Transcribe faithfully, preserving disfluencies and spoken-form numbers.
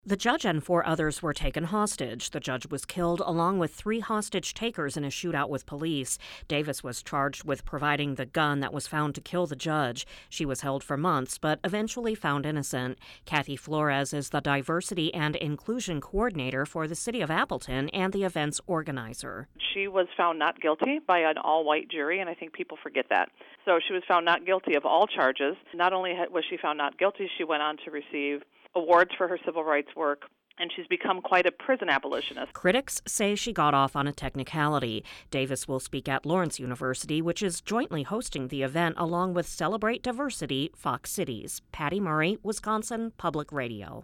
The judge and four others were taken hostage. The judge was killed along with three hostage takers in a shootout with police. Davis was charged with providing the gun that was found to kill the judge. She was held for months, but eventually found innocent. Kathy Flores is the Diversity and Inclusion Coordinator for the City of Appleton and the event's organizer. She was found not guilty by an all-white jury, and I think people forget that. So she was found not guilty of all charges. Not only was she found not guilty, she went on to receive awards for her civil rights work, and she's become quite a prison abolitionist. Critics say she got off on a technicality. Davis will speak at Lawrence University, which is jointly hosting the event along with Celebrate Diversity Fox Cities. Patty Murray, Wisconsin Public Radio.